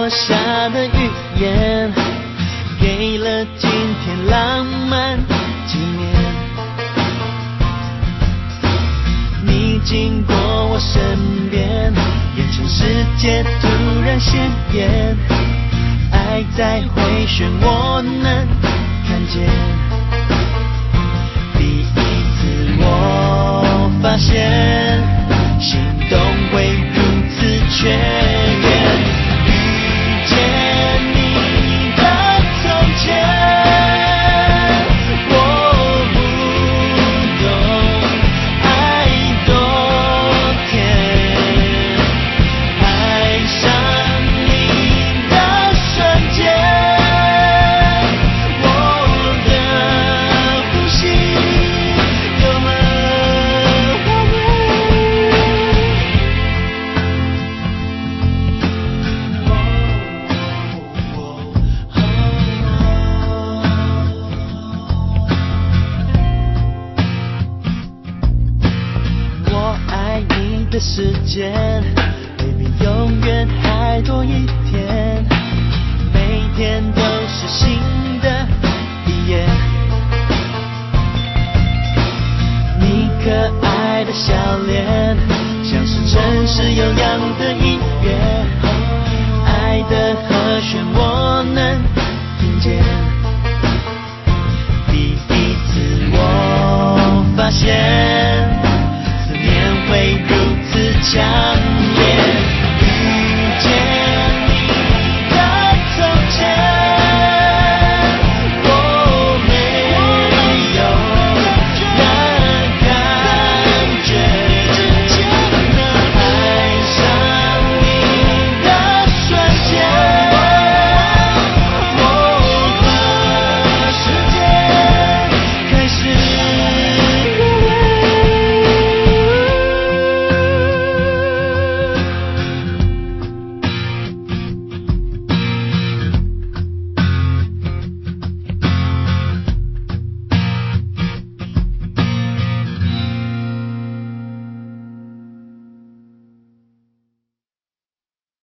落下的语言，给了今天浪漫纪念。你经过我身边，眼前世界突然鲜艳，爱在回旋，我能看见。第一次我发现，心动会如此雀跃，遇见你的从前，我不懂爱多甜，爱上你的瞬间，我的呼吸有了画面。我爱你的时间会比永远还多一天，每天都是新的一页。你可爱的笑脸，像是城市悠扬的音